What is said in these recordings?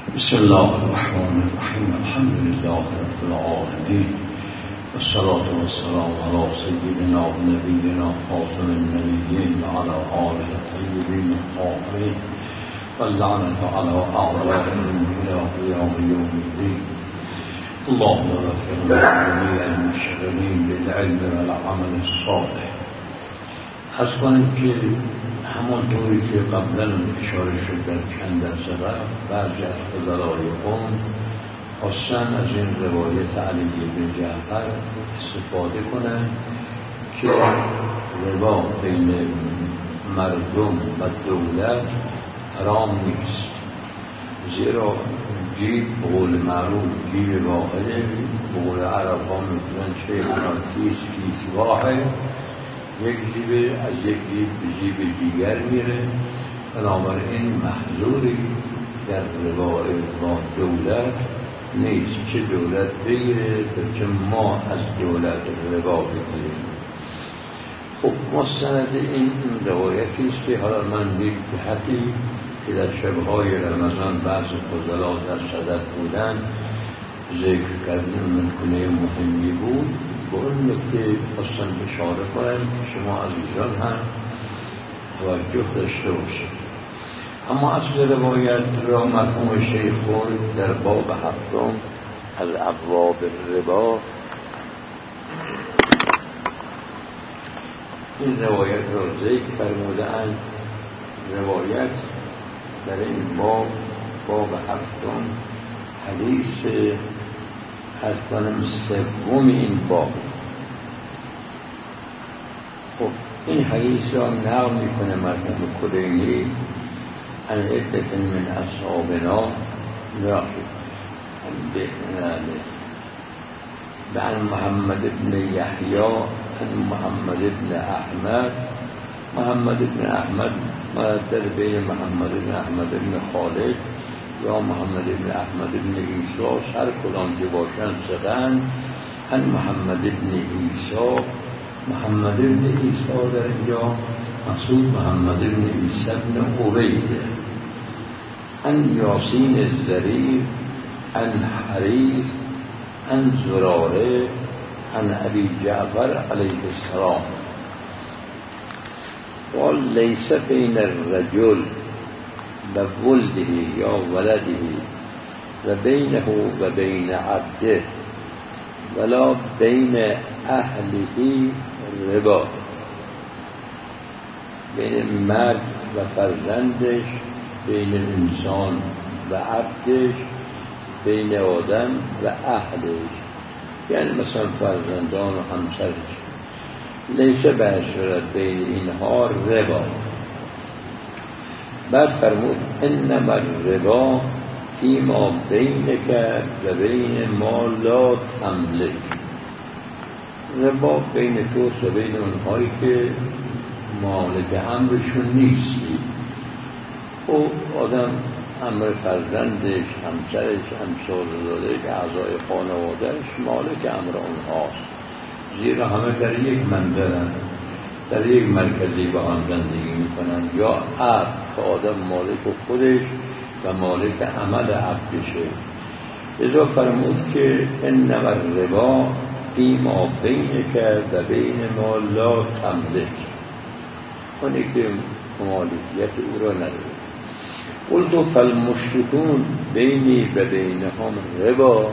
بسم الله الرحمن الرحیم. الحمد لله رب العالمین والصلاة والسلام على سیدنا و نبینا خاتم النبیین و علی آله الطیبین الطاهرین واللعنة على أعدائهم إلى قیام یوم الدین. اللهم وفقنا جميع المشغلین بالعلم والعمل الصالح. عرض کنیم که همانطوری که قبلا اشاره شد در چند درس رفت، بعضی از فضلای قوم خواستن از این روایت علی بن جعفر استفاده کنند که ربا بین مردم و دولت حرام نیست، زیرا جیب بقول معروف جیب واحده، بقول عرب ها میکنن کیس واحد، یک جیب از یک جیب به جیب دیگر میره. بنابراین محظوری در ربا با دولت نیست، چه دولت بگیره چه ما از دولت ربا بگیریم. خب مستند این روایتی است که حالا من یک جهتی که در شبهای رمضان بعض فضلا در صدد بودن ذکر کردن منکنه مهمی بود، با اون نکته خواستم اشاره کنم که شما عزیزان هم توجه داشته باشید. اما اصل روایت را مرحوم شیخ در باب هفتم از ابواب ربا این روایت را ذکر فرموده‌اند. روایت در این باب هفتم حدیث سوم این باب. خب این حدیث را نقل میکنه مرحوم کلینی عن عدة من اصحابنا عن محمد بن یحیی عن محمد بن احمد. محمد بن احمد مردد بین محمد بن احمد بن خالد یا محمد بن احمد بن عیسی، هر کدام که باشند ثقه‌اند. عن محمد بن عیسی، محمد بن عیسی در اینجا مقصود محمد بن عیسی بن عبید. عن یاسین الزریر، عن حریث، عن زراره، عن ابی جعفر علیه السلام قال لیس بین الرجل و ولده یا ولده و بینه و بین عبده ولا بین اهله ربا. بین مرد و فرزندش، بین انسان و عبدش، بین آدم و اهلش، یعنی مثلا فرزندان و همسرش، لیس بشرت بین اینها ربا. بعد فرمود انما الربا فیما بینک و بین ما لا تملک. ربا بین توست و بین اونهایی که مالک امرشون نیستی. او آدم امر فرزندش، همسرش، همسرزادش، اعضای خانوادهش مالک امر اونهاست، زیرا همه در یک منبرن، در یک مرکزی با هم زندگی میکنن. یا عبد که آدم مالک خودش و مالک عمل عبدشه. لذا فرمود که انما الربا فیما بینک و بین ما لا تملک، اونی که مالکیت او را نداره. قلت فالمشرکون بینی و بینهم ربا.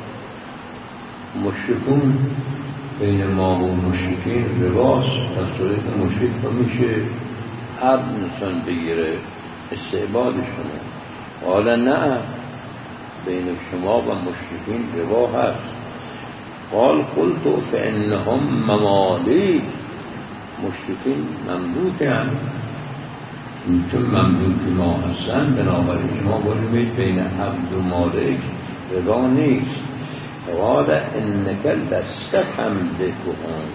مشرکون بین ما و مشرکین رباست، در صورت که مشرک میشه عبد نسان بگیره استعبادش کنه. قال نه، بین شما و مشرکین ربا هست. قال قلت فانهم ممالک. مشرکین مملوک هم، چون مملوک ما هستن بنابراین شما باید بین عبد و مالک ربا نیست. قال انک لست تملکهم.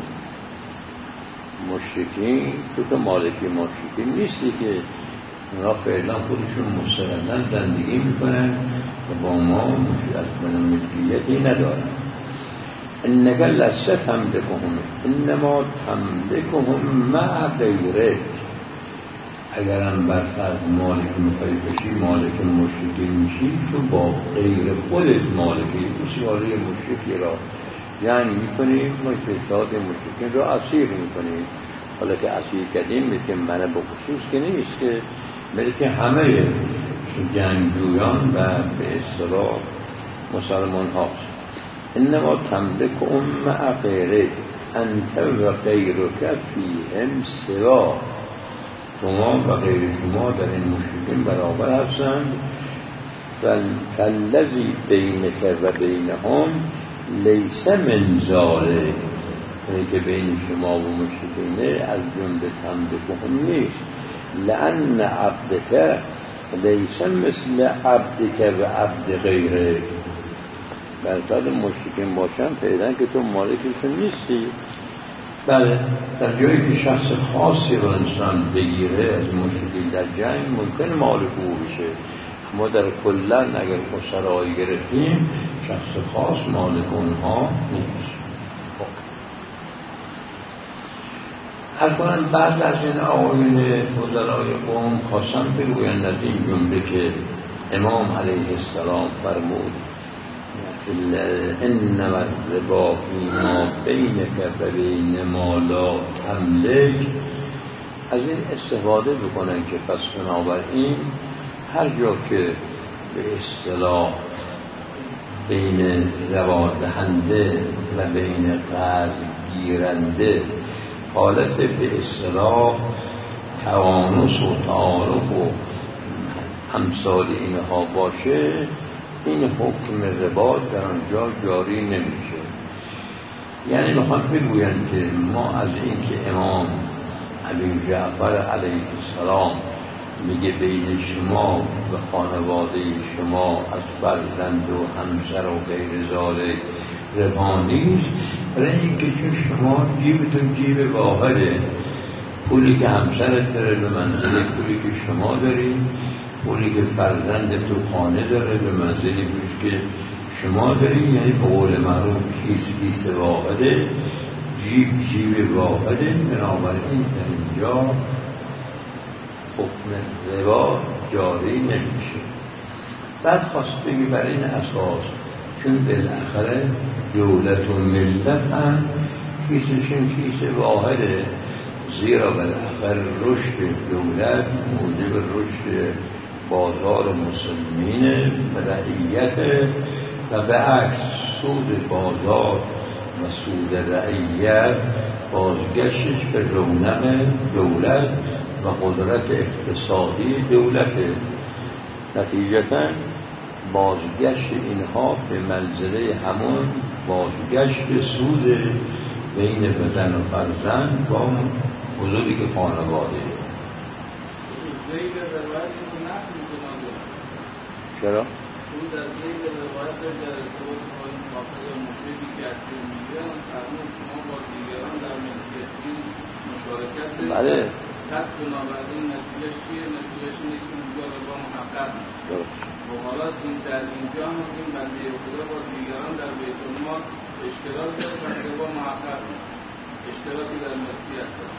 مشرکین تو که مالکی مشرکین نیستی که اونا فعلا خودشون مستقلاً زندگی میکنن و با ما ملکیتی ندارن. انک لست تملکهم انما تملکهم مع غیرک. اگرم بر فرض مالک میخوای بشی مالک مشرکین میشی، تو با غیر خودت مالکی بسیاری مشرکی را جنگ میکنی، مشرکات مشرکین را اسیر میکنی. حالا که اسیر کردیم که من به خصوص که نیست، که بلکه همه جنگجویان و به اصطلاح مسلمان هاست. انما تملک مع غیرک انت و غیرک فیهم سوا، شما و غیر شما در این مشرکین برابر هستند. فالذی بینک و بینهم لیس من ذلک، که بین شما و مشرکین از جمله تملکهم نیست. لأن عبدک لیس مثل عبدک و عبد غیرک، برصد مشرکین باشن پیدا که تو مالکشون نیستی. بله، در جایی که شخص خاصی رو انسان بگیره از مشرکین در جنگ ممکن مالک او بشه. ما در کلن اگر اسرایی گرفتیم شخص خاص مالک اونها نیست. هر کنن بعد از این آیین فضلای قوم خواستم بگویند از این جمله که امام علیه السلام فرمود انما الربا فیما بینک و بین ما لا تملک، از این استفاده بکنن که پس بنابراین هر جا که به اصطلاح بین ربا دهنده و بین قرض گیرنده حالت به اصطلاح توانس و تعارف و امثال اینها باشه، این حکم ربا در آنجا جاری نمیشه. یعنی میخوان بگویند که ما از این که امام ابی جعفر علیه السلام میگه بین شما و خانواده شما از فرزند و همسر و غیر ذالک ربا نیست، برای اینکه شما جیبتون جیب واحده، پولی که همسرت داره به منزله پولی که شما داری، پولی که فرزند تو خانه داره به منزله پولی که شما داری، یعنی به قول معروف کیس واحده، جیب واحده. بنابراین در اینجا حکم ربا جاری نمیشه. بعد خواست بگی بر این اساس چون بالاخره دولت و ملت هم کیسشون کیس واحده، زیرا بالاخره رشد دولت موجب رشد بازار مسلمین و رعیت، و به عکس سود بازار و سود رعیت بازگشتش به رونق دولت و قدرت اقتصادی دولت. نتیجتاً بازگشت اینها به منزله همون بازگشت سود بین بدن و فرزند با حضوری که خانواده. زید روایت اینو نفی میکنه. چرا؟ چون در زید روایت در ارتباط با این کافر مشرکی که اسیر میگن فرمود شما با دیگران در ملکیت این مشارکت دارید. بله. پس بنابراین نتیجهش چیه؟ نتیجهش اینه که اونجا ربا محقق میشه. و حالا این در اینجا هم این بنده خدا با دیگران در بیت المال اشتراک داره، پس ربا محقق میشه. اشتراکی در ملکیت داره.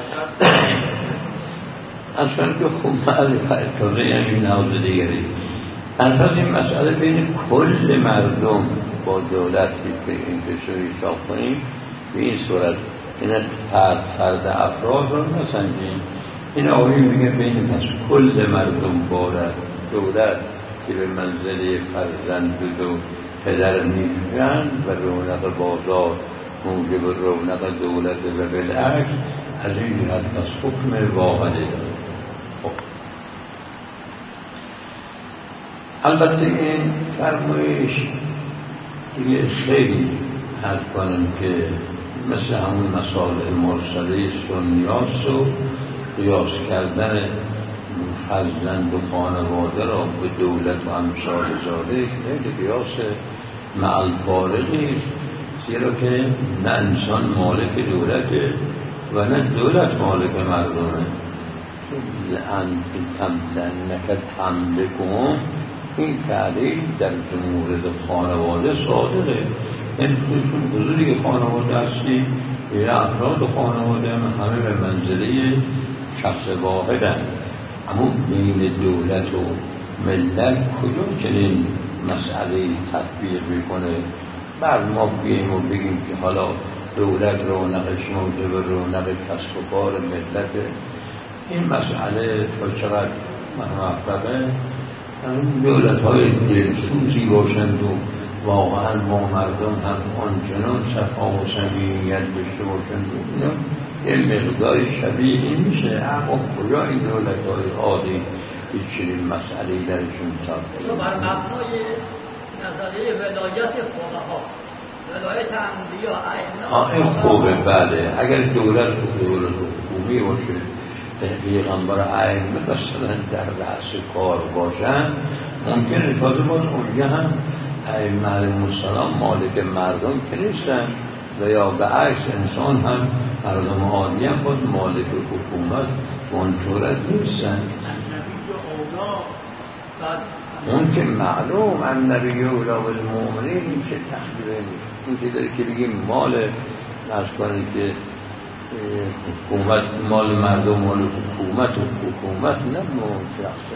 اصلا که خوب معرفت تازه یعنی نوز دیگری اصلا این مسئله بین کل مردم با دولتی که این کشور حساب کنیم به این صورت این از فرد افراد را نسنجیم. این آقایی میگه بین پس کل مردم بارد دولت که به منزله فرزند و پدر میشن و رونق بازار موجب رونق دولت و بالعکس، از این جهت پس حکم واحده داره. البته این فرمایش دیگه خیلی حرف کنم که مثل همون مسائل مرسله سنیاس و قیاس کردن فرزند و خانواده را به دولت و امثال ذالک خیلی قیاس مع الفارقی است، زیرا که نه انسان مالک دولته و نه دولت مالک مردمه. لأنک تملکهم، این تعلیل در مورد خانواده صادقه. این خودشون بزرگی خانواده هستی، یا افراد خانواده همه به منزله شخص واحدن. اما بین دولت و ملت کجا چنین مسئله تطبیق میکنه؟ بعد ما بیاییم و بگیم که حالا دولت رونقش موجب رونق کسب و کار ملت. این مسئله تا چقدر محققه دولت های دلسوزی باشند و واقعا با مردم هم آنچنان صفا و صمیمیت داشته باشند و یه مقداری شبیه این میشه. اما کجا این دولت های عادی هیچ چنین مسئله‌ای درشون تطبیق بر مبنای نظریه ولایت فقها، ولایت انبیا، این خوبه. بله اگر دولت حکومی باشه پیغمبر ائمه مثلا در رأس کار باشن، ممکنه تازه باز اونجا هم ائمه علیهم السلام مالک مردم که نیستن و یا به عکس انسان هم مردم عادی هم باز مالک حکومت اونطورت نیستن. اون که معلوم النبی اولی بالمؤمنین این که تخلیه نیست. این که داره که بگیم مال نرس کنید که حکومت مال مردم مال حکومت و حکومت نه مال شخص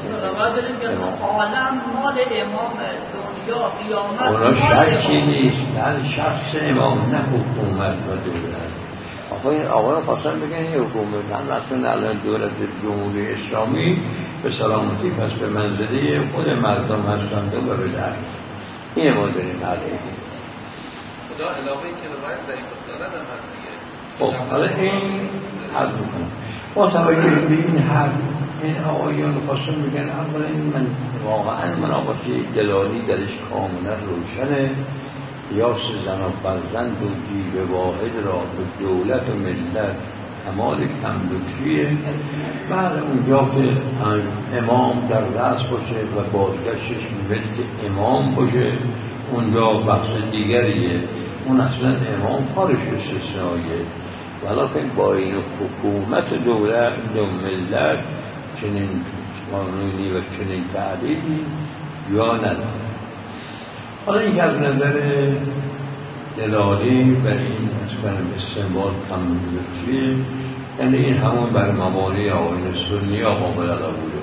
عالم مال امام دنیا قیامت اونا شرکی نیست. بله شخص امام نه حکومت و دولت. آقای خواستن بگن این حکومت هم اصلا الان دولت جمهوری اسلامی به سلامتی پس به منزله خود مردم هستند و بالعکس این ما داریم علیه خدا علاوه این که روایت ضعیف السند هم هست دیگه. خب حالا این حل میکنم با توجه به این حل این آقایان خواستن بگن اولا این من واقعا مناقشه دلالی درش کاملا روشنه. قیاس زن و فرزند و جیب واحد را به دولت و ملت کمال کملوچیه. بعد اونجا که امام در رأس باشه و بازگشتش ملک امام باشه اونجا بحث دیگریه. اون اصلا امام کارش استثنائیه. ولیکن با این حکومت دولت و ملت چنین قانونی و چنین تعلیلی یا نداره. حالا این که از نظر دلالی و این استنباط کملوچیه، یعنی این همون بر مبانی آیین سنی ها قابل قبوله.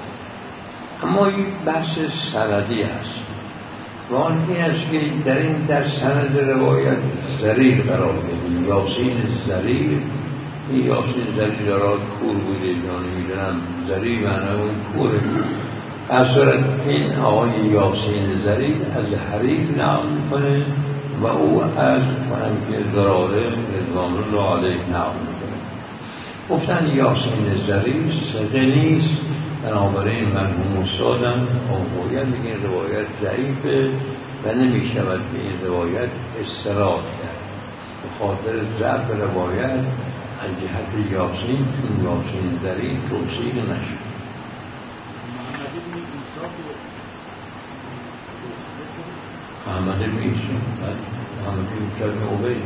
اما این بحث سندی هست و آن این است که در سند روایت ضریر قرار بدیم. یاسین ضریر، این یاسین ضریر دارد کور بوده یا نمیدونم ضریر معنی اون کوره. از صورت این آقای یاسین ضریر از حریف نقل میکنه و او از کنم که زراره رضوان الله علیه نقل میکنه. گفتن یاسین ضریر صدق نیست، بنابراین مرحوم استادم باید میگه روایت ضعیفه و نمیشود به این روایت استناد کرد. به خاطر ضعف روایت از جهت یاسین چون یاسین ضریر توصیل نشد. محمد بن عیسی محمد بن عبید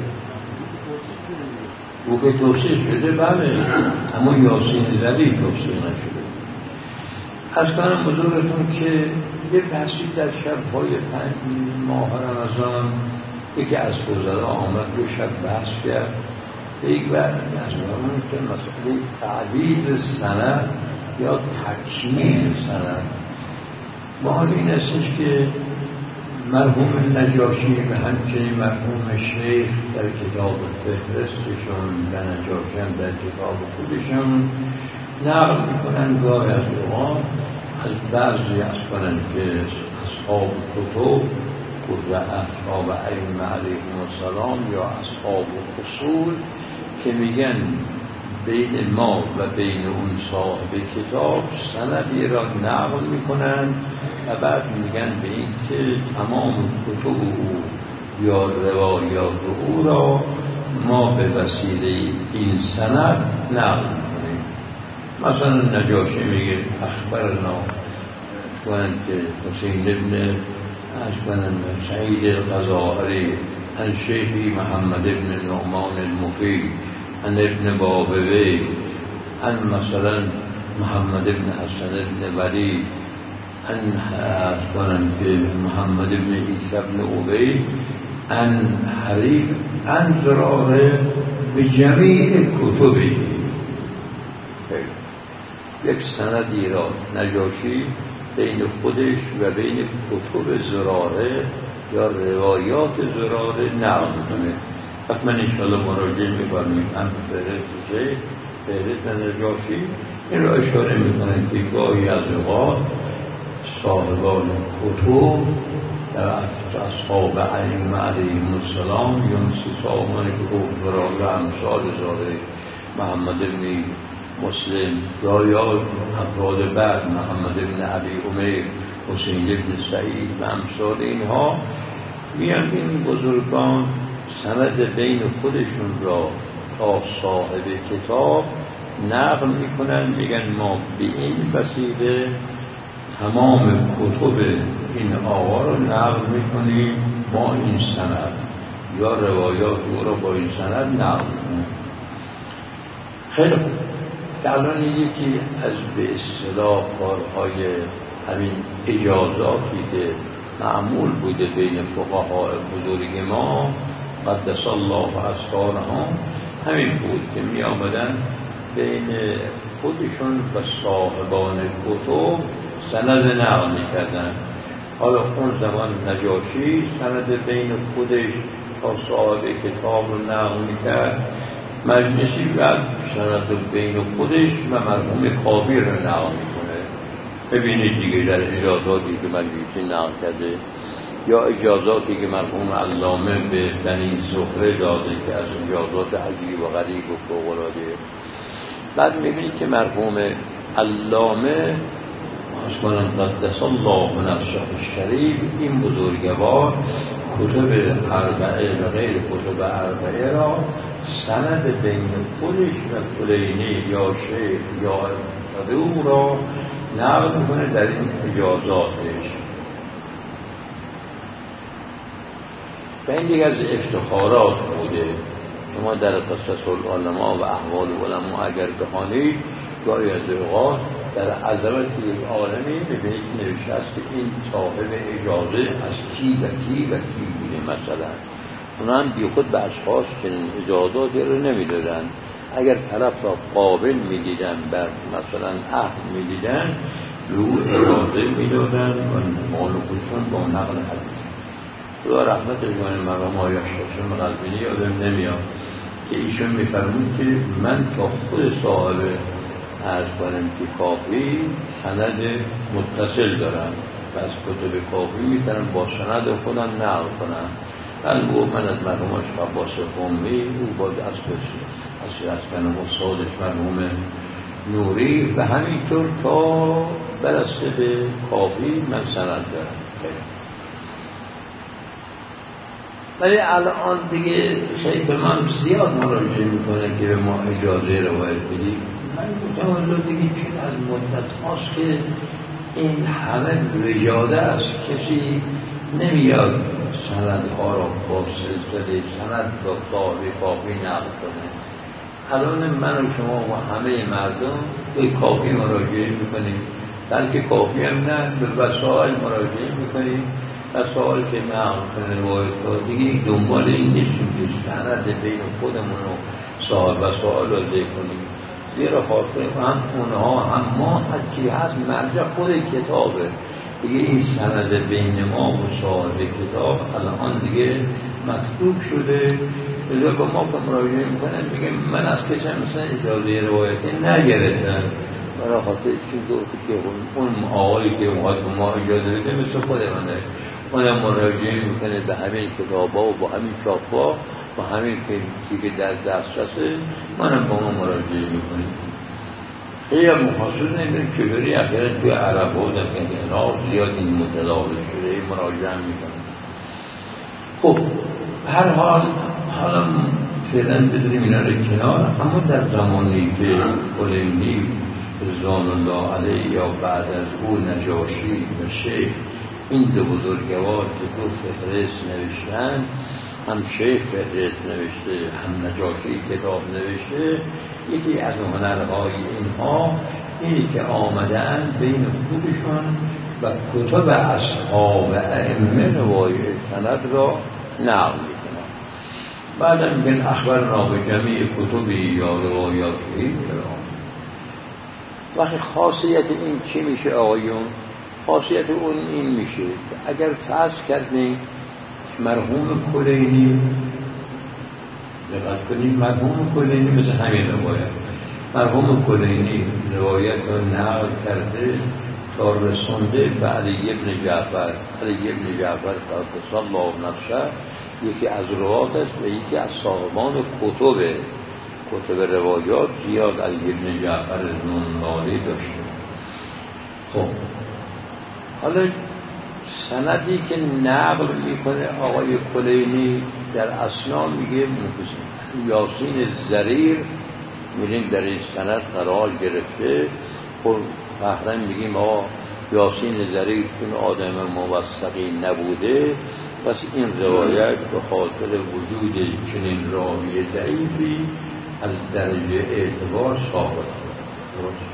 او که توصیل شده بله، اما یاسین ضریر توصیل نشده. از کنم بزرگتون که یه بحثی در شب‌های 5 ماه رمضان یکی از فضلا آمد 2 شب بحث کرد. یک بعد از اون که مسئله تعویض سند یا تکمیل سند. محال این استش که مرحوم نجاشی و همچنین مرحوم شیخ در کتاب فهرستشون و نجاشی هم در کتاب خودشون نقل میکنن گاهی از اوقات از بعضی از کنن که اصحاب کتب و اصحاب ائمه علیهم السلام یا اصحاب اصول که میگن بین ما و بین اون صاحب کتاب سندی را نقل میکنن و بعد میگن به این که تمام کتب او یا روایات او را ما به وسیله این سند نقل میکنیم. مثلا نجاشی میگه اخبرنا کنند که حسین ابن سعید القزاهری عن شیخی محمد ابن نعمان المفید عن ابن بابوی عن مثلا محمد ابن حسن ابن ولی عن محمد ابن عیسی ابن عبید عن حریف عن زراره به جمیع کتبی. یک سندی را نجاشی بین خودش و بین کتب زراره یا روایات زراره نقل میکنه. حتما انشاءالله مراجعه میکنیم هم فهرست نجاشی این را اشاره میکنه که گاهی از اوقات صاحبان کتب در اصحاب ائمه علیهم السلام یا صاحبانی که زراره و امثال زراره محمد بن مسلم یا افراد بعد محمد بن عبی عمر حسین بن سعید و امثال اینها میان این بزرگان سند بین خودشون را تا صاحب کتاب نقل میکنن، میگن ما به این وسیله تمام کتب این آقا رو نقل میکنیم با این سند یا روایات او را با این سند نقل میکنیم. خیلی خوب. الان یکی از به اصطلاح کارهای همین اجازاتی که معمول بوده بین فقهای بزرگ ما قدس الله اسرارهم همین بود که می آمدن بین خودشون و صاحبان کتب سند نقل می کردن. حالا اون زمان نجاشی سند بین خودش تا صاحب کتاب رو نقل می کرد، مجلسی بعد سند بین خودش و مرحوم کافی رو نقل میکنه. ببینید دیگه در اجازاتی که مجلسی نقل کرده یا اجازاتی که مرحوم علامه به بنی زهره داده که از اجازات عجیب و غریب و فوق‌العاده. بعد میبینید که مرحوم علامه حسن قدس الله نفسه الشریف این بزرگوار کتب اربعه و غیر کتب اربعه را سند بین خودش و کلینی یا شیخ یا او را نقل میکنه در این اجازاتش. و این دیگر از افتخارات بوده. شما در قصص العلماء و احوال علماء اگر بخوانید گاهی از اوقات در عظمت یک عالمی ببینید که نوشته است که این صاحب اجازه از کی و کی و کی بوده. مثلا اونا هم بی خود به اشخاص چنین اجازاتی رو نمیدادن. اگر طرف را قابل میدیدن بر مثلا عهد میدیدن به او اجازه میدادن و مال خودشون با نقل حدیث. خدا رحمت جان مرحوم آقای شاشم قزوینی یادم نمیاد که ایشون میفرمود که من تا خود صاحب عرض کنم که کافی سند متصل دارم و از کتب کافی میتونم با سند خودم نقل کنم. من از مرحوم اشق عباس قمی او با از کنم استادش مرحوم نوری و همینطور تا برسه به کافی من سند دارم. ولی الان دیگه شاید به من زیاد مراجعه میکنه که به ما اجازه روایت بدید. من گفتم والله دیگه چون از مدت هاست که این همه وجاده است، کسی نمیاد سندها را با سلسله سند با صاحب کافی نقل کنه. الان من و شما و همه مردم به کافی مراجعه میکنیم، بلکه کافی هم نه به وسائل مراجعه میکنیم، وسائل که نقل کنه روایت ها. دیگه دنبال این نیستیم که سند بین خودمون و صاحب وسائل را ذکر کنیم، زیرا خاطر هم اونها هم ما هرچی هست مرجع خود کتابه دیگه. این سند بین ما و صاحب کتاب الان دیگه مطلوب شده. لذا که ما که مراجعه میکنم میگه من از کسی مثلا اجازه روایتی نگرفتم، برای خاطر چی گفت که اون آقایی که اومد به ما اجازه بده مثل خود منه، اونم مراجعه میکنه به همین کتابا و با همین چاپا و همین که در دسترسه، منم با ما مراجعه میکنیم. خیلی مخصوص نمیدونم که بری اخیرا توی عرب ها در کنار زیاد این متداول شده این مراجعه میکنم. خب هر حال حالا فعلا بذاریم اینا رو کنار. اما در زمانی که کلینی رضوان الله علیه یا بعد از او نجاشی و شیخ این دو بزرگوار که دو فهرست نوشتن، هم شیخ فهرست نوشته هم نجاشی کتاب نوشته، یکی از هنرهای اینها اینی که آمدن بین خودشون و کتب اصحاب ائمه روایت سند را نقل میکنن. بعدم میگن اخبرنا به جمعی کتبی یا روایاتی. وقتی خاصیت این چی میشه آقایون؟ خاصیت اون این میشه که اگر فرض کردیم مرحوم کلینی، دقت کنیم، مرحوم کلینی مثل همین روایت، مرحوم کلینی روایت رو نقل کرده تا رسونده به علی ابن جعفر. علی ابن جعفر قدس الله نفسه یکی از روات است و یکی از صاحبان کتب روایات زیاد علی ابن جعفر نونانی داشته. خب حالا سندی که نقل میکنه آقای کلینی در اسنا میگه یاسین زریر، میگیم در این سند قرار گرفته. خب فهرن میگیم آقا یاسین زریر چون آدم موثقی نبوده، پس این روایت به خاطر وجود چنین راوی ضعیفی از درجه اعتبار ثابت درست.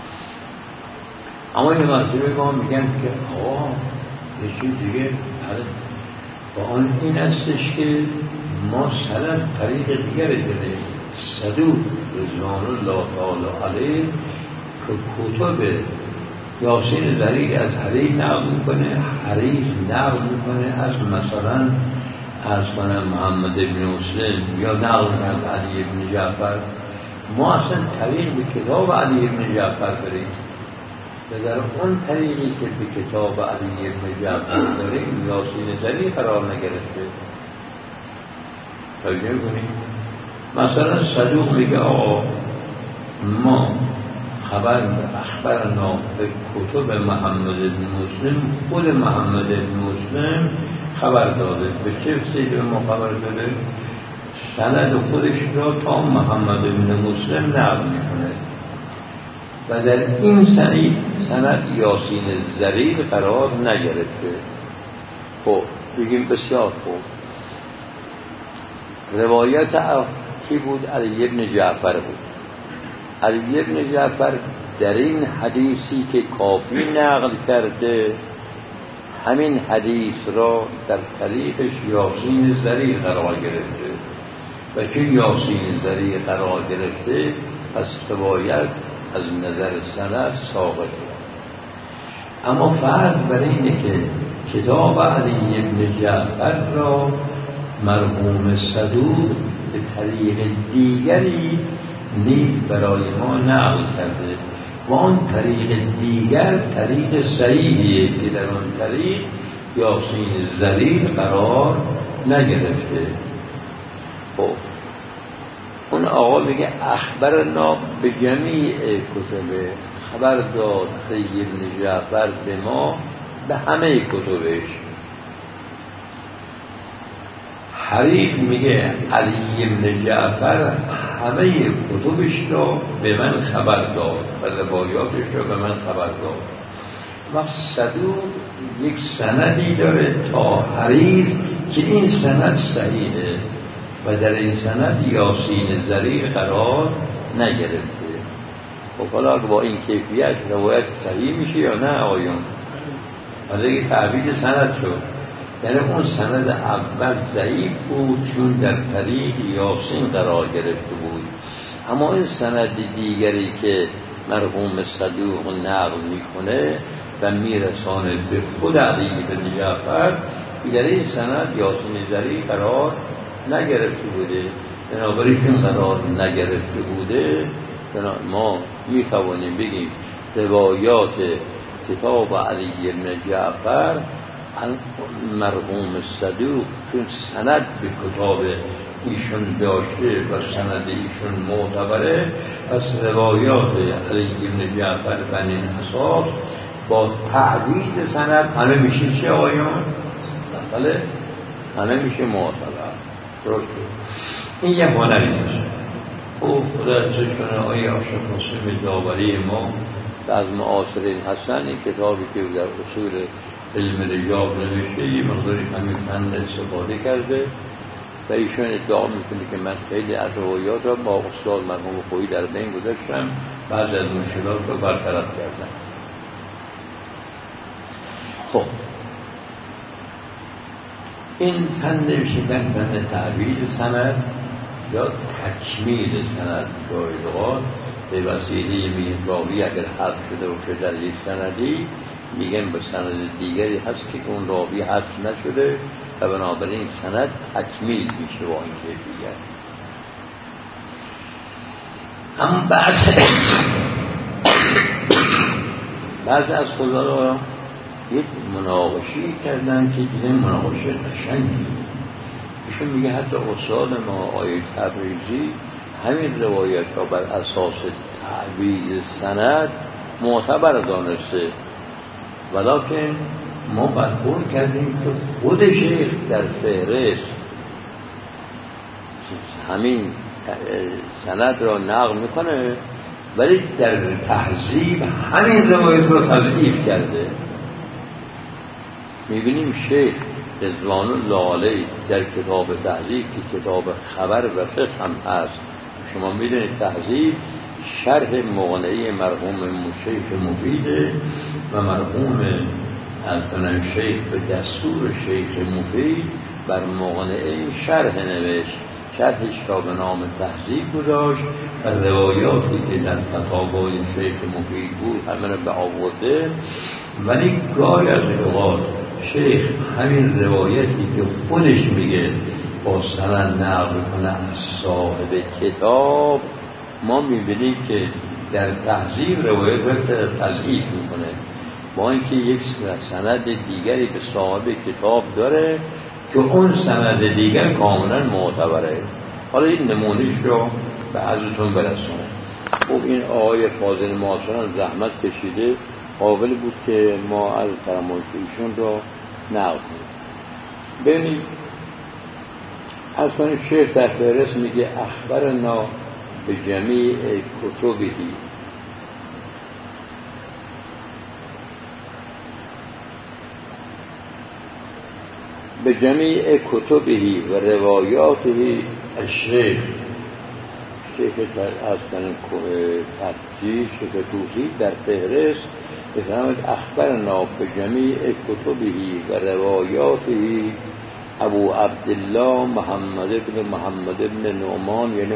اما این مسئله ما میگن که آقا یکی دیگه با آن این هستش که ما سند طریق دیگر داریم. صدوق رضوان الله تعالی علیه که کتب یاسین زریر از حریف نقل میکنه، حریف نقل میکنه از مثلا از محمد بن مسلم یا نقل از علی بن جعفر. ما اصلا طریق به کتاب علی بن جعفر بریم و در اون طریقی که به کتاب علی بن جعفر داریم یاسین زریر قرار نگرفته. توجه کنید مثلا صدوق میگه آقا ما اخبرنا به کتب محمد بن مسلم، خود محمد بن مسلم خبر داده. به چه سیده ما خبر داده؟ سند خودش را تا محمد بن مسلم نقل میکنه و در این سند یاسین زریر قرار نگرفته. خب بگیم بسیار خوب. روایت کی بود؟ علی بن جعفر بود. علی بن جعفر در این حدیثی که کافی نقل کرده همین حدیث را در طریقش یاسین زریر قرار گرفته و چون یاسین زریر قرار گرفته پس روایت از نظر سند ثابته. اما فرض بر اینه که کتاب علی بن جعفر را مرحوم صدوق به طریق دیگری نیز برای ما نقل کرده و آن طریق دیگر طریق صحیحیه که در آن طریق یاسین زریر قرار نگرفته. خب اون آقا میگه اخبرنا به جمیع کتبه، خبر داد علی بن جعفر به ما به همه کتبش. حریف میگه علی بن جعفر همه کتبش را به من خبر داد و روایاتش را به من خبر داد. و صدوق یک سندی داره تا حریف که این سند صحیحه و در این سند یاسین زریر قرار نگرفته. خب حالا با این کیفیت روایت صحیح میشه یا نه آقایون؟ حالا یک تعبیر سند شد. یعنی اون سند اول ضعیف بود چون در طریق یاسین قرار گرفته بود، اما این سند دیگری که مرحوم صدوق نقل میکنه و میرسانه به خود علی بن جعفر، در این سند یاسین زریر قرار نگرفته بوده. بنابراین قرار نگرفته بوده ما میتوانیم بگیم روایات کتاب علی بن جعفر مرحوم صدوق چون سند به کتاب ایشون داشته و سند ایشون معتبره، پس روایات علی بن جعفر بر این اساس با تعویض سند همه میشه چه آیان؟ بله همه میشه معتبر. درست این یه هنری میشه. خدا ارزش کنه آیه عاشق مسلم داوری ما از معاصرین هستن. این کتابی که در اصول علم رجال نوشته یه مقداری همین فن استفاده کرده و ایشون ادعا میکنه که من خیلی از روایات را با استاد مرحوم خویی در بین گذاشتم، بعضی از مشکلات را برطرف کردم. خب این فن نوشتن فن تعبیر سند یا تکمیل سند جایداد به وسیله میگن راوی اگر حذف شده باشه در یک سندی میگن به سند دیگری هست که اون راوی حذف نشده و بنابراین سند تکمیل میشه با این کیفیت. اما بعض از خدا یک مناقشی کردن که دیگه مناقشه قشنگی. ایشون میگه حتی استاد ما آقای تبریزی همین روایت را بر اساس تعویض سند معتبر دانسته، ولکن ما برخورد کردیم که خود شیخ در فهرست همین سند را نقل میکنه ولی در تهذیب همین روایت را تضعیف کرده. میبینیم شیخ رضوان الله علیه در کتاب تهذیب که کتاب خبر و فقه هم هست، شما میدونید تهذیب شرح مقنعه مرحوم شیخ مفیده و مرحوم از کنن شیخ به دستور شیخ مفید بر مقنعه شرح نوشت، شرحش را به نام تهذیب گذاشت و روایاتی که در فتاوای شیخ مفید بود همه را به آورده. ولی گاهی از اوقات شیخ همین روایتی که خودش میگه با سند نقل کنه از صاحب کتاب، ما میبینیم که در تهذیب روایت را تضعیف میکنه، با اینکه یک سند دیگری به صاحب کتاب داره که اون سند دیگر کاملا معتبره. حالا این نمونهش رو به حضرتون برسونه. خب این آقای فاضل معاصران زحمت کشیده، قابل بود که ما از فرمایش ایشون رو نقل کنیم. ببینید از کنید شیخ در فهرست میگه اخبرنا به جمیع کتبهی، به جمیع کتبهی و روایاته الشیخ. شیخ از کنید تفجیر شیخ توسی در فهرست بفرماید اخبرنا به جمیع کتبهی و روایاته ابو عبدالله محمد ابن نعمان یعنی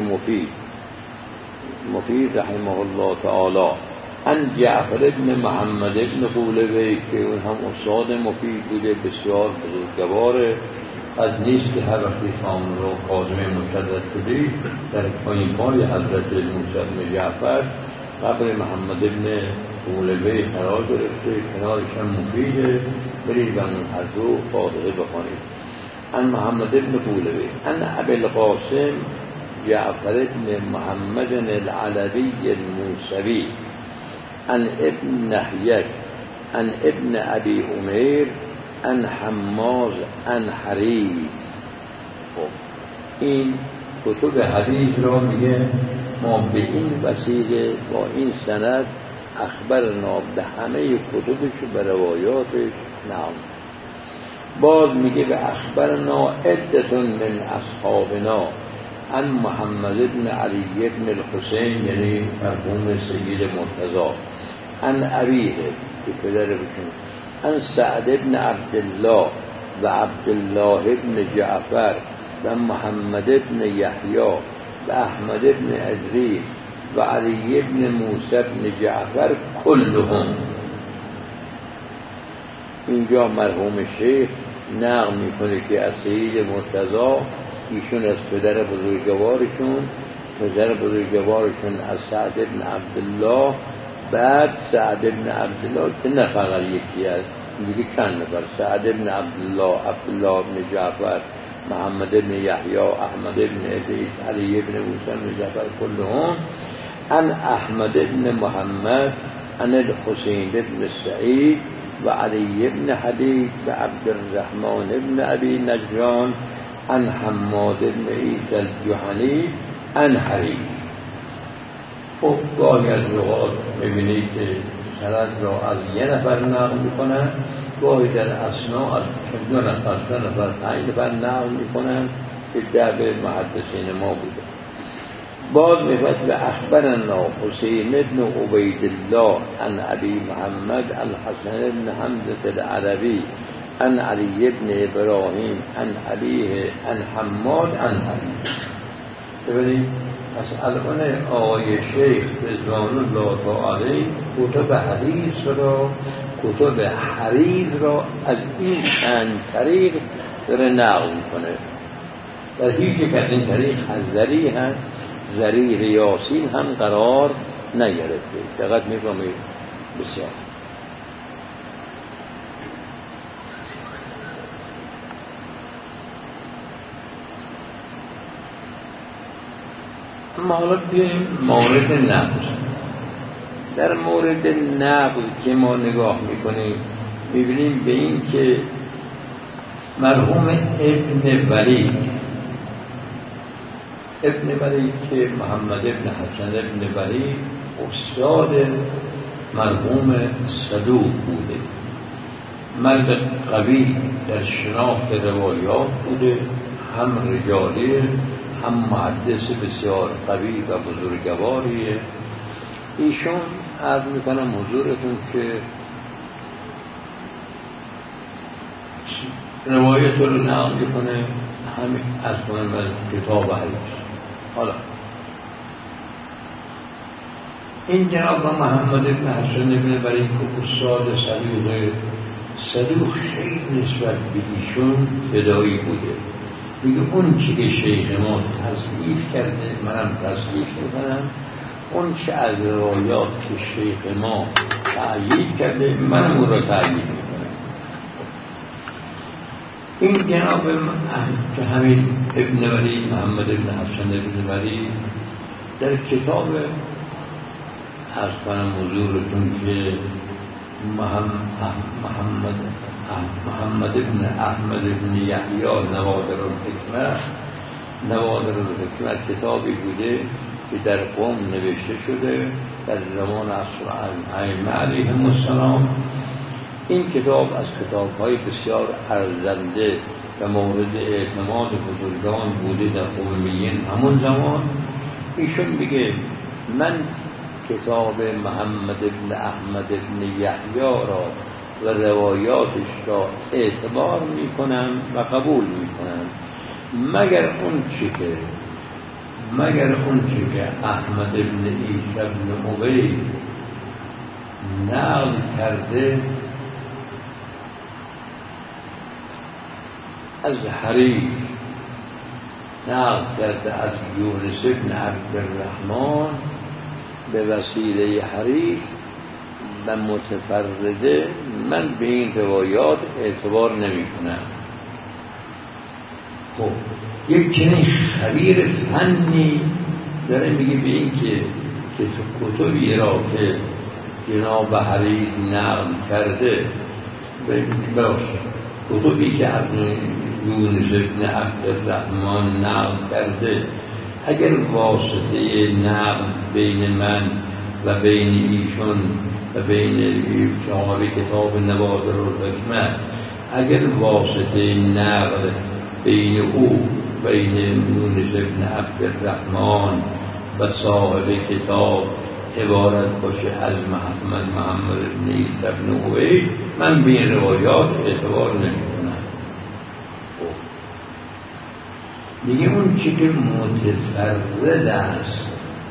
مفید رحمه الله تعالی، ان جعفر ابن محمد ابن قولوی که اون هم استاد مفید بوده، بسیار بزرگواره. از نیست که هر وقتی شام رو کاظم مشدد شدید در پایین‌پای حضرت موسی بن جعفر قبر محمد ابن قولوی قرار گرفته، کنارش هم مفیده، برید و اون هر دو فاتحه بخوانید. ان محمد ابن قولوی ان ابی القاسم جعفر ابن محمد العلوی الموسوی ان ابن نحیک ان ابن ابی عمیر ان حماز ان حریث. خب این کتب حدیث را میگه ما به این وسیله با این سند اخبرنا به همه کتبش و به روایاتش نام. باز میگه به اخبرنا عدتون من اصحابنا ان محمد ابن علی ابن الحسین یعنی مرحوم سید مرتضی، ان ابیه که پدر بشون، ان سعد ابن عبدالله و عبدالله ابن جعفر و محمد ابن یحیی و احمد ابن ادریس و علی ابن موسی ابن جعفر کلهم. اینجا مرحوم شیخ نقل میکنه که از سید مرتضی ایشون از پدر بزرگوارشون از سعد ابن عبدالله، بعد سعد ابن عبدالله که نه فقط یکی از میگه چند نفر، سعد ابن عبدالله ابن جعفر، محمد ابن یحیی، احمد ابن ادریس، علی ابن موسی ابن جعفر کلهم، ان احمد ابن محمد ان الحسین ابن سعید و علی ابن حدید و عبدالرحمن ابن ابی نجران ان حماد ابن عیسی الجهنی ان حریث. خب گاهی از اوقات می‌بینید که سند را از یه نفر نقل میکنن، گاهی در اثنا از 2 نفر 3 نفر 5 نفر نقل میکنن که دعوه محدثین ما بوده. باز میفت به اخبرنا حسین ابن عبیدالله ان ابی محمد الحسن ابن حمزة العلوی ان علی ابن ابراهیم ان ابیه ان حماد ان حریث. ببینید پس الان آقای شیخ رضوان الله تعالی کتب حریز را از این چند طریق داره نقل میکنه. در هیچ یک از این طریق حنظلی هم ضریر یاسین هم قرار نگرفته. دقت می‌فرمایید؟ بسیار. اما حالا بیاییم مورد نقض. در مورد نقض که ما نگاه میکنیم میبینیم به این که مرحوم ابن ولید که محمد ابن حسن ابن ولید استاد مرحوم صدوق بوده، مرد قوی در شناخت روایات بوده، هم رجالی هم محدث بسیار قوی و بزرگواریه. ایشون عرض میکنم حضورتون که روایت رو نقل میکنه همین از کتاب حدیث. حالا این جناب محمد بن حسن بن ولید که استاد صدوق خیلی نسبت به ایشون فدایی بوده. میگه اون چی که شیخ ما تصحیف کرده منم تصحیف میکنم، اون چی از روایات که شیخ ما تأیید کرده منم اون را تأیید میکنم. این جناب که همین ابن ولید محمد ابن حسن ابن ولید در کتاب از کنم حضورتون که محمد ابن احمد ابن یحیی نوادر الحکمت کتابی بوده که در قم نوشته شده در زمان عصر ائمه علیهم السلام. این کتاب از کتاب‌های بسیار ارزنده و مورد اعتماد بزرگان بوده در قمیین همون زمان. ایشون میگه من کتاب محمد ابن احمد ابن یحیی را و روایاتش را اعتبار میکنم و قبول میکنم مگر اون چی که احمد ابن عیسی ابن عبید نقل کرده از حریث، نقل کرده از یونس ابن عبدالرحمن به وسیله حریث و متفرده، من به این روایات اعتبار نمی کنم. خب یک چنین خبیر فنی داره میگه به این که کتبی را که جناب حریث نقل کرده باشه، کتبی که یونس ابن عبدالرحمن نقل کرده، اگر واسطه نقل بین من و بین ایشون و بین صاحب کتاب نوادر الحکمت، اگر واسطه نقل بین او بین یونس ابن عبدالرحمن و صاحب کتاب عبارت باشه از محمد ابن عیسی ابن عبید، من به این روایات اعتبار نمی کنم. دیگه اون چی که متفرد است،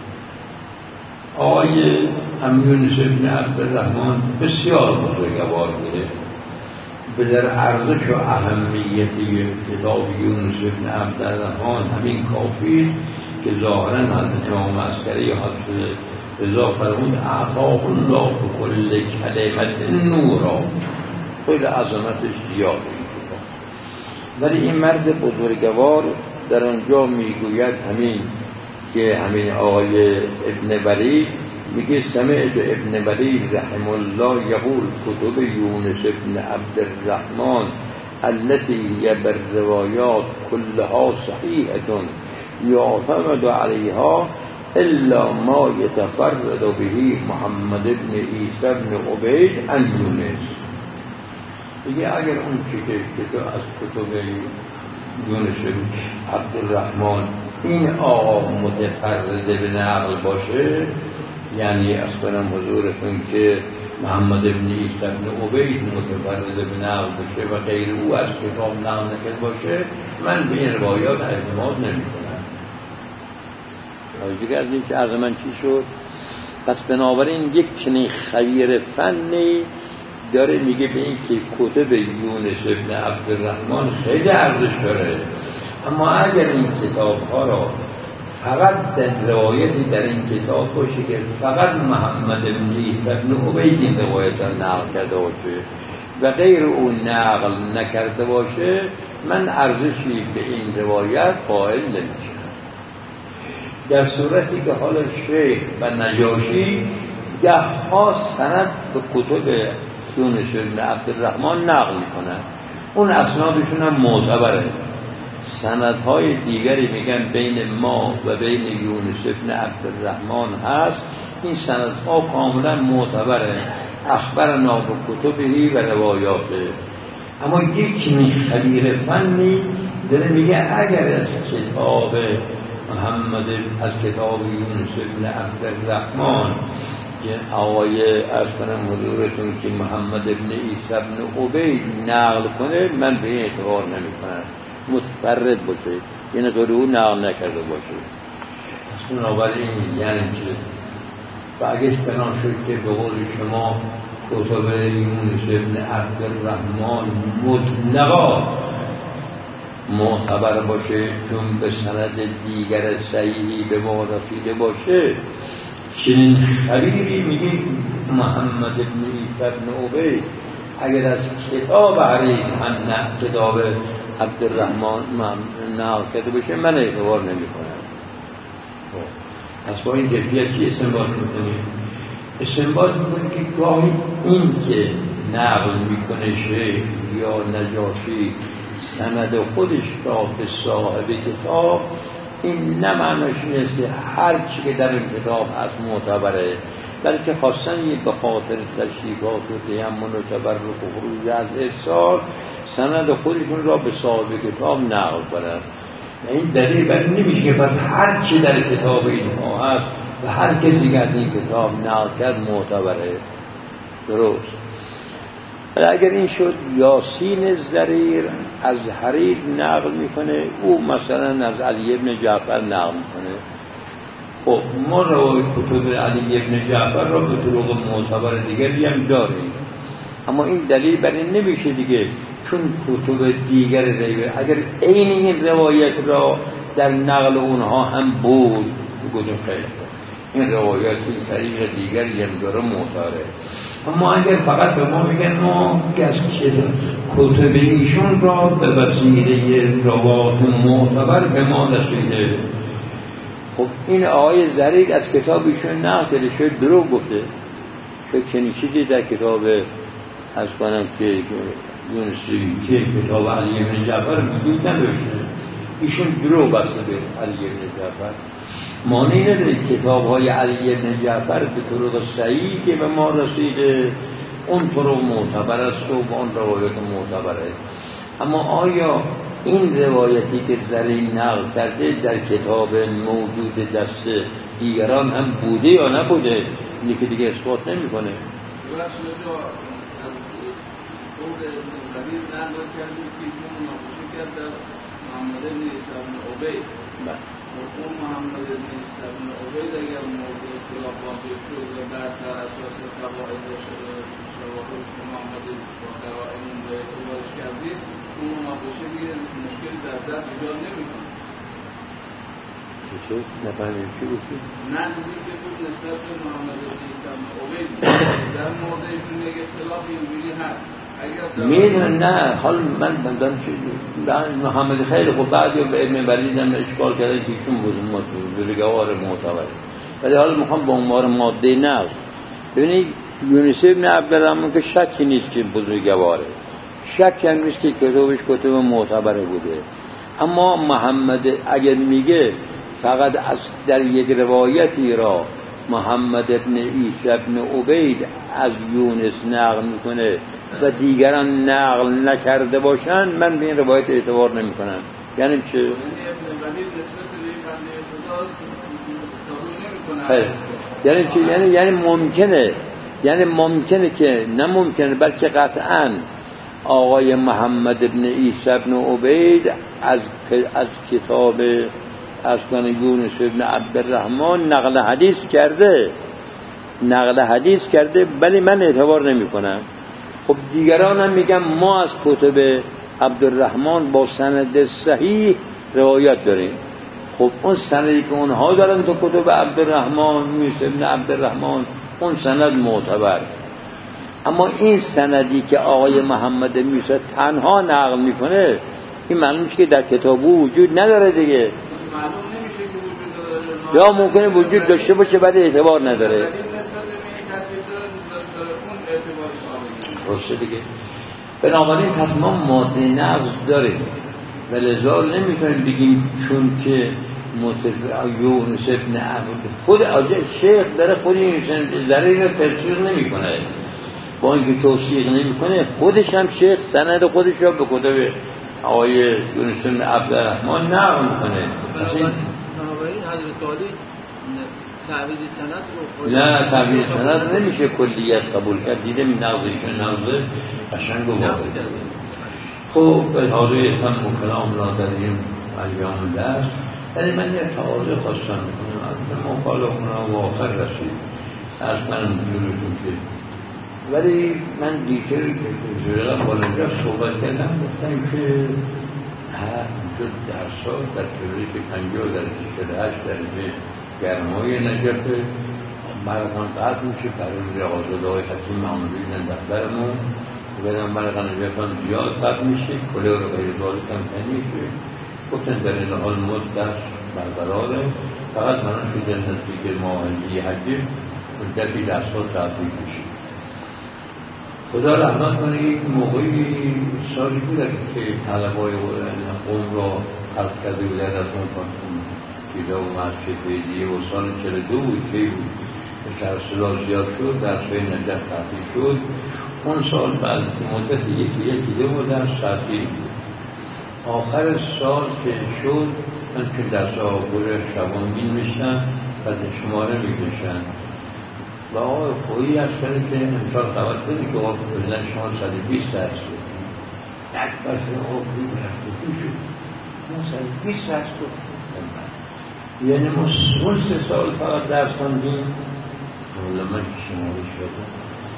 آقای یونس ابن عبدالرحمن بسیار بزرگوار بوده. به در ارزش و اهمیت کتاب یونس ابن عبدالرحمن همین کافی که ظاهراً حضرت امام عسکری حضرت رضا فرمود اعطاه الله بكل کلمت نورا، خیلی عظمتش زیاده این کتاب. ولی این مرد بزرگوار در آنجا میگوید همین آقای ابن ولید میگه سمعت ابن ولید رحمه الله یقول کتب یونس ابن عبدالرحمن التي هي بالروايات كلها صحيحة يعتمد عليها الا ما يتفرد به محمد بن عیسی بن عبید عن یونس. دیگه اگر اون چیزی که از کتب یونس بن عبدالرحمن این آقا متفرد به نقل باشه، یعنی اصلا حضورتون که محمد بن عیسی بن عبید متفرد به نقل باشه و غیر او از کتاب نقل نکرده باشه، من به این روایات اعتماد نمی کنم. توجه کردید که عرض من چی شد؟ پس بنابراین یک چنین خبیر فنی داره میگه به این که کتب یونس ابن عبدالرحمن خیلی ارزش داره، اما اگر این کتاب ها را فقط در روایتی در این کتاب باشه که فقط محمد بن عیسی بن عبید این روایت را نقل کرده باشه و غیر اون نقل نکرده باشه، من ارزشی به این روایت قائل نمیشم. در صورتی که حالا شیخ و نجاشی گه‌ها سند به کتب یونس بن عبدالرحمن نقل میکنن، اون اسنادشون هم معتبره. سندهای دیگری میگن بین ما و بین یونس بن عبدالرحمن هست، این سندها کاملا معتبره، اخبرنا به کتبی و روایاته. اما یک چنین خبیر فنی داره میگه اگر از کتاب محمد، از کتاب یونس بن عبدالرحمن که آقای عرض کنم حضورتون که محمد بن عیسی بن عبید نقل کنه، من به این اعتبار نمی کنم، متفرد باشه، یعنی طور او نقل نکرده باشه. پس بنابراین یعنی که و اگه بنا شد که به قول شما کتب یونس بن عبدالرحمن مطلقا معتبر باشه چون به سند دیگر صحیحی به ما رسیده باشه، چنین خبیری میگه محمد بن عیسی بن عبید اگر از کتاب حریف هم کتاب عبدالرحمن نقل کرده باشه، من اعتبار نمی کنم. پس با این کیفیت چی استنباط میکنیم؟ استنباط میکنیم که گاهی این که نقل میکنه شیخ یا نجاشی سند خودش را به صاحب کتاب، این نه معناش نیست که هر چی که در این کتاب هست معتبره، بلکه خواستن به خاطر تشریفات و تیمم و تبرک و خروج از ارسال سند خودشون را به صاحب کتاب نقل کنند. این دلیل بر نمیشه که پس هر چی در کتاب اینها هست و هر کسی که از این کتاب نقل کرد معتبره. درست. اگر این شد یاسین زریر از حریف نقل میکنه، او مثلا از علی بن جعفر نقل میکنه. خب ما روای کتب علی بن جعفر را به طرق معتبر دیگری هم داریم، اما این دلیل بر این نمیشه دیگه، چون کتب دیگر روایت اگر عین این روایت را در نقل اونها هم بود بگویم خیلی این روایت این طریق دیگری هم داره معتبره. اما اگر فقط به ما میگن ما از کتب ایشون را به وسیله روایات معتبر به ما رسیده، خب این آقای زریر از کتاب ایشون نقل کرده، شاید دروغ گفته، شاید چنین چیزی در کتاب از کنم که یونسی که کتاب علی بن جعفر وجود نداشته، ایشون دروغ بسته به علی بن جعفر. معنی نداره کتاب های علی بن جعفر به طرق صحیحی که به ما رسیده اون طرق معتبر است و اون روایت معتبره. اما آیا این روایتی که زریر نقل کرده در کتاب موجود دست دیگران هم بوده یا نبوده؟ اینی که دیگه اثبات نمی کنه. محمد بن عیسی بن عبید اون محمد بن عیسی بن عبید اگر مورد اختلاف واقع شد و بعد در اساس قواعد و شواهد شما آمدید با قواعد این رو اعتبارش کردید، اون مناقشه دیگه مشکل در ذات ایجاد نمی‌کنه. چطور؟ نفهمید چی گفتی؟ نقضی که بود نسبت به محمد بن عیسی بن عبید در مورد ایشون یک اختلاف اینجوری هست. میدونم نه، حال من بندم محمد خیلی خوب بعد یا به ابن ولید هم اشکال کرده که چون بزرگوار معتبره، ولی حالا میخوام به عنوان ماده نقل ببینید یونس بن عبدالرحمن که شکی نیست که بزرگواره، شک هم نیست که کتابش کتاب معتبره بوده، اما محمد اگر میگه فقط از در یک روایتی را محمد ابن عیسی ابن عبید از یونس نقل میکنه و دیگران نقل نکرده باشن، من به این روایت اعتبار نمی کنم. یعنی چه؟ یعنی ابن ولید نسبت به این بنده خدا قبول نمی یعنی کنه. چه؟ یعنی ممکنه که نه ممکنه بلکه قطعاً آقای محمد ابن عیسی ابن عبید از کتاب اصلا یونس ابن عبدالرحمن نقل حدیث کرده ولی من اعتبار نمی کنم. خب دیگران هم میگم ما از کتب عبدالرحمن با سند صحیح روایت داریم. خب اون سندی که اونها دارن تو کتب عبدالرحمن یونس ابن عبدالرحمن اون سند معتبر، اما این سندی که آقای محمد موسی تنها نقل میکنه این معلوم میشه که در کتابو وجود نداره دیگه. معلوم نمیشه که وجود داره یا ممکنه وجود داشته باشه بعد اعتبار نداره. درسته دیگه. بنابراین پس ما ماده نقض داریم و لذا نمیتونیم بگیم چون که یونس ابن عبد خود شیخ داره خود این ذره اینو تفسیر نمیکنه، با اینکه توثیق نمیکنه خودش هم شیخ سند خودش رو به کتب آقای یونس ابن عبدالرحمن نقل میکنه. بنابراین حضرت علی تعویض سند رو نه تعویض سند نمیشه کلیت قبول کرد. دیدم نقضیشون نقضه قشنگ و واضح. خب به حاضر تم کلام را در این ایام درس ولی من یه تعارض خواستم میکنم البته مخالفون را و آخر رسید از من جلوشون که ولی من دیگر که جلوه بالنجا صحبت کردم گفتم که اونجا درس ها در جلوی که 50 درجه 48 درجه گرمای نجفه مرقان قرد میشه برای آزاده های حتیم معاملی بینن دفترمون بدن مرقان نجفه زیاد قرد میشه کله رو غیر داری کمتنی میشه. گفتن در این حال مد درس برقراره فقط منان شده نزدیک ماهنجی حجی مدتی درس ها تعطیل میشه. خدا رحمت کنه یک موقعی سالی بود که طلبای قوم را ترک کرده بودن از اون پاسون کیدا و مسجد بیدیه و سال 42 بود که بود شهر صدا زیاد شد درسای نجف تعطیل شد. اون سال بعد مدت یکی دو درس تعطیل بود. آخر سال که شد من که درس آقای شبان می‌نوشتم بعد شماره می‌کشن و آقای خویی از کنه که امسال خبر دادی که آقای کلن شما 120 درس بود یک برسه آقای خویی برفتگی شد ما 120 درس بود یعنی ما 3 سال فقط درس خوندیم. حالا من که شماره شدم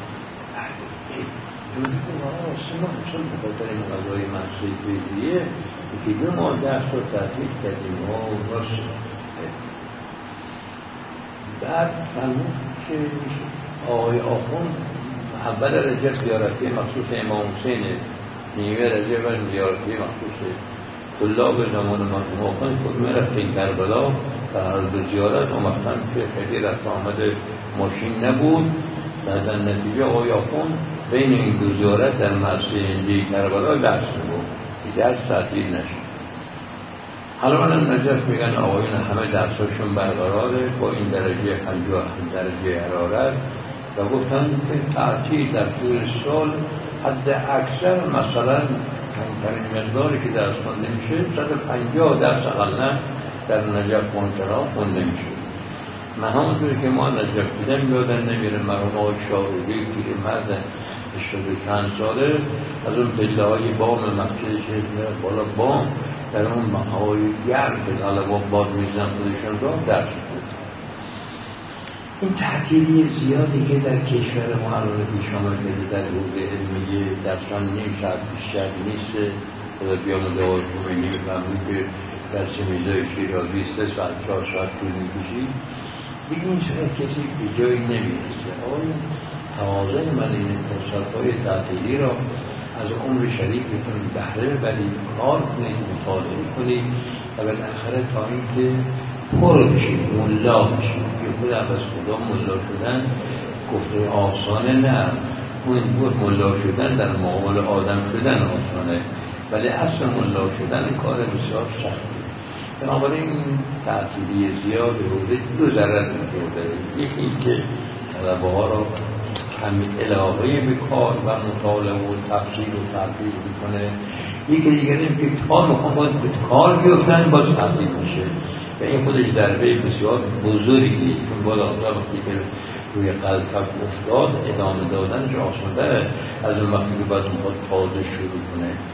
چون بخاطر این قضای محصول بیدیه که 2 ماه درس رو تعطیل کردیم و راست بعد فرمود که آقای آخوند اول رجب زیارتی مخصوص امام حسین نیمه رجب و زیارتی مخصوص طلاب زمان مرحوم آخوند خود میرفتیم کربلا و هر دو زیارت آمدن که خیلی رفت آمد ماشین نبود. بعد نتیجه آقای آخوند بین این دو زیارت در مسجد هندی کربلا درس بود که درس تعطیل نشد. حالا من نجف میگن آقایون همه درساشون برقراره با این درجه 50 درجه حرارت و گفتن که تعطیل در طول سال حد اکثر مثلا کمترین مقداری که درس خونده میشه 150 درس اقلا در نجف منچرا خونده میشه. من همونطوری که ما نجف بودم یادم نمیره مرحوم آقای شاهرودی پیرمرد 80 چند ساله از اون پله های بام مسجد شیخ بالا بام در اون هوای گرم که طلبا باد میزنن خودشون را درس بود. این تعطیلی زیادی که در کشور ما الان پیش آمده در حوزه علمیه درسان نیم ساعت بیشتر نیست. خدا بیامده آقای خمینی میفهمون که درس میزای شیرازی 3 ساعت 4 ساعت طول میکشید. به این صورت کسی به جایی نمیرسه. آقای تقاضای من این فرصت‌های تعطیلی را از عمر شریفتون بهره ببرید، کار کنید، مطالعه کنید و بالاخره تا اینکه پر بشید، ملا بشید. که خود از خدا ملا شدن گفته آسانه نه، اون ملا شدن در مقابل آدم شدن آسانه، ولی اصل ملا شدن کار بسیار سخته. بنابراین تعطیلی زیاد حوزه 2 ضرر می‌کنه. یکی اینکه طلبه ها را کمی علاقه به کار و مطالعه و تفسیر و تعطیل میکنه. یکی دیگر این که کار میخوام باید به کار بیفتن باز تعطیل میشه و این خودش ضربه بسیار بزرگی، چون باید آنجا وقتی که روی قلتک افتاد ادامه دادنش آسان‌تره از اون وقتی که باز میخواد تازه شروع کنه.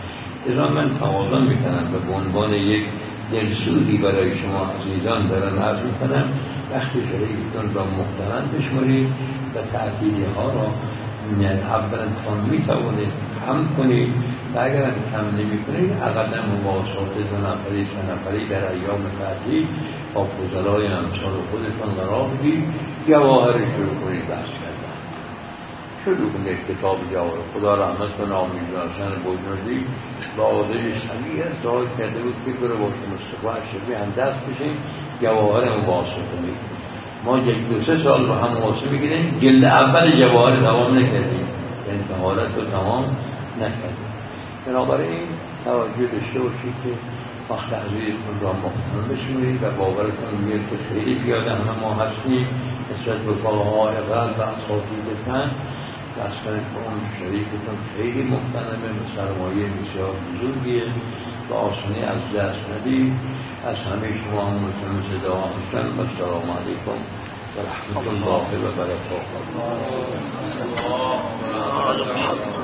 لذا من تقاضا میکنم و به عنوان یک دلسوزی برای شما عزیزان دارم عرض میکنم وقتی شریفتون را محترم بشمارید و تعطیلی ها را اولا تا میتوانید کم کنید و اگر هم کم نمی کنید اقلا مباحثات 2 نفری 3 نفری در ایام تعطیل با فضلای امثال خودتان قرار بدید، جواهر شروع کنید بحث کردن، شروع کنید کتاب جواهر. خدا رحمت کنه آمیزون حسن بزرگی با عادل صغیر ظاهر کرده بود که بره با مصطفی اشرفی هم دست بشین جواهر مباحثه کنید. ما 1-2-3 سال رو هم مباحثه میگیریم، جلد اول جواهر تمام نکردیم، انتحالت رو تمام نکردیم. بنابراین توجه داشته باشید که وقت عزیزتون را محترم بشمارید و باورتون میاد که خیلی پیاده همه ما هستیم نسبت به فقهای قلب و اساتید فن و اصلا اون شریفتون خیلی محترمه و سرمایه بسیار بزرگیه و آسانی از دست ندید. از همه شما هم متمسک دعا هستن و السلام علیکم و رحمت الله و برکاته.